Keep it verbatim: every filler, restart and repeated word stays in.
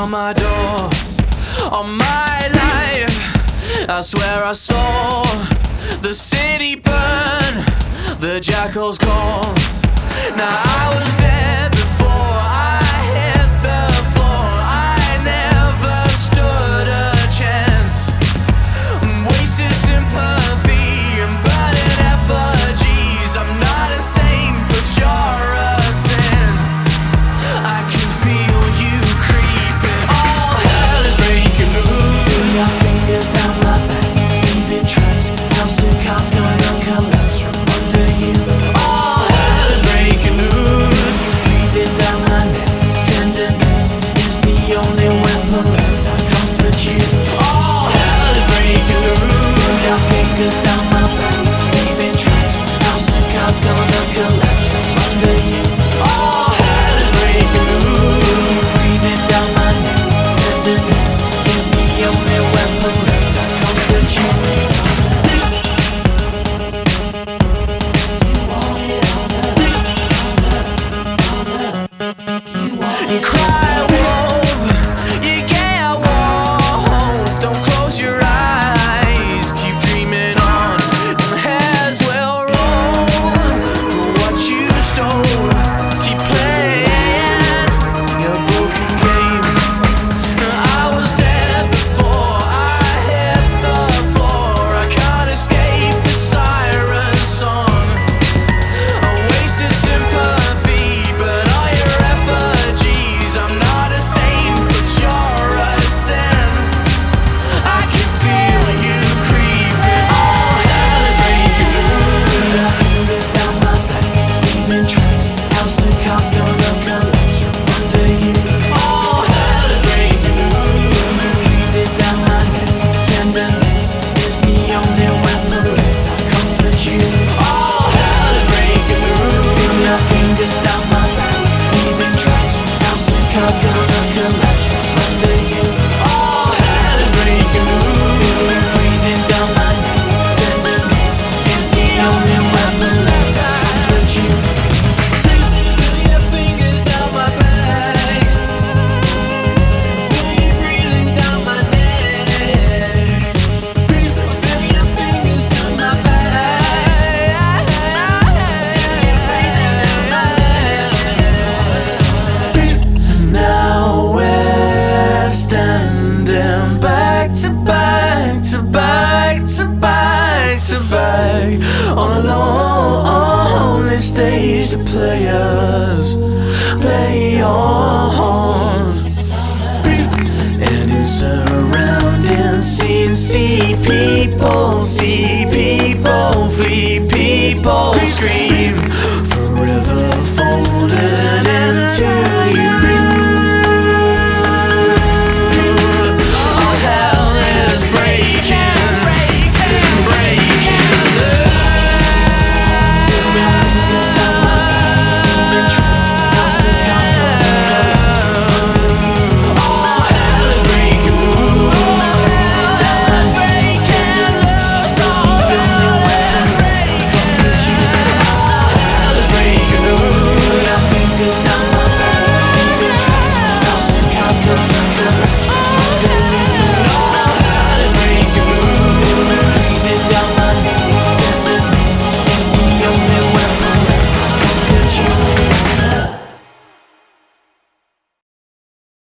on my door, on my life. I swear I saw the city burn, the jackals call. Now I was dead before I hit the floor. I never stood a chance. Wasted sympathy and burning effigies. I'm not a saint, but you're a sin. I can feel you creeping. All hell is breaking loose. Put your fingers down my back, leaving tracks. House and cards gonna collapse from under you. All hell is breaking loose. Breathing down my neck, tenderness is the only weapon left. I comfort you. All hell is breaking loose. Put your fingers down my back, leaving tracks. House and cards gonna collapse from under you. All hell is breaking loose. Breathing down my neck, tenderness is the only weapon left. I comfort you. And cry wolf, you get wolf. Don't close your eyes, keep dreaming on. And heads will roll for what you stole. Keep playing your broken game. I was dead before I hit the floor. I can't escape the siren song. I wasted sympathy, but all your effigies. I'm not a saint, but you're a sin. I can feel you creeping. All hell is breaking loose. Fingers down my back, leaving tracks. House and cards gonna collapse from under you. All hell is breaking loose. Breathing down my neck, tenderness is the only weapon left. I comfort you. All hell is breaking Your loose. fingers down my back, leaving tracks. House and cards gonna collapse from under you. All hell is breaking loose. Breathing down my neck, tenderness is the only weapon left. I comfort you. Feel your fingers down my back. Feel you breathing down my neck. Feel your fingers down my back. Now we're standing back to back to back to back to back on a lonely stage. The players play on, and in surrounding scenes, see people, see people